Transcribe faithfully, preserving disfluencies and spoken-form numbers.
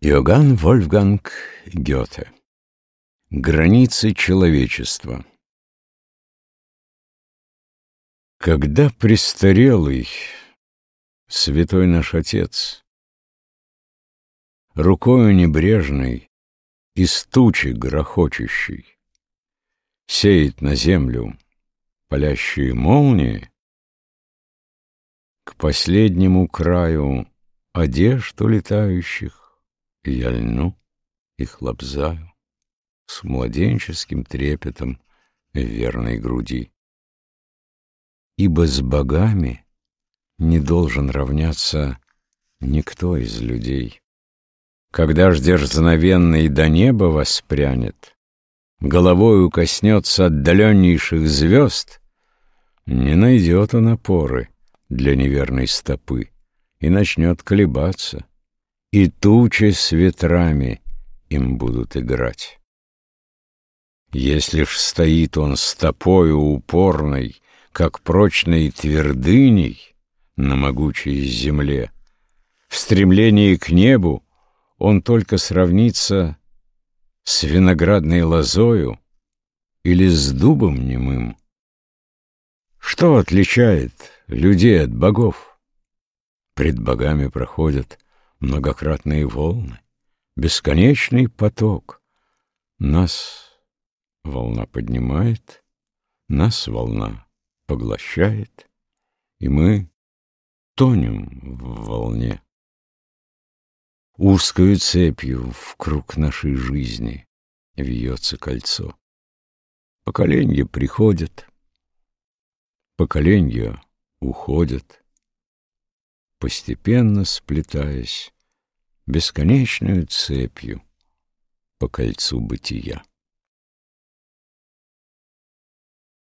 Иоганн Вольфганг Гёте. Границы человечества. Когда престарелый святой наш Отец рукою небрежной из тучи грохочущей сеет на землю палящие молнии, к последнему краю одежд улетающих я льну их лобзаю с младенческим трепетом в верной груди. Ибо с богами не должен равняться никто из людей. Когда ж дерзновенный до неба воспрянет, головою коснется отдаленнейших звезд, не найдет он опоры для неверной стопы и начнет колебаться, и тучи с ветрами им будут играть. Если ж стоит он стопою упорной, как прочной твердыней на могучей земле, в стремлении к небу он только сравнится с виноградной лозою или с дубом немым. Что отличает людей от богов? Пред богами проходят многократные волны, бесконечный поток. Нас волна поднимает, нас волна поглощает, и мы тонем в волне. Узкою цепью в круг нашей жизни вьется кольцо. Поколенья приходят, поколенья уходят, постепенно сплетаясь бесконечную цепью по кольцу бытия.